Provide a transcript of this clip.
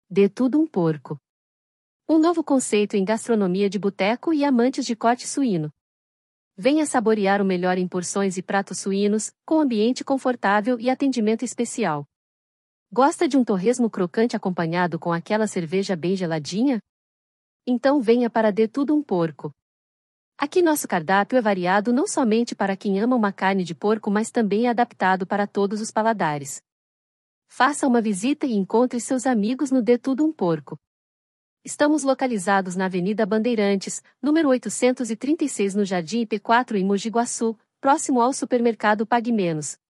Dê tudo um porco. Um novo conceito em gastronomia de boteco e amantes de corte suíno. Venha saborear o melhor em porções e pratos suínos, com ambiente confortável e atendimento especial. Gosta de um torresmo crocante acompanhado com aquela cerveja bem geladinha? Então venha para Dê Tudo um Porco. Aqui nosso cardápio é variado não somente para quem ama uma carne de porco, mas também é adaptado para todos os paladares. Faça uma visita e encontre seus amigos no Dê Tudo um Porco. Estamos localizados na Avenida Bandeirantes, número 836 no Jardim IP4 em Mogi Guaçu, próximo ao supermercado Pague Menos.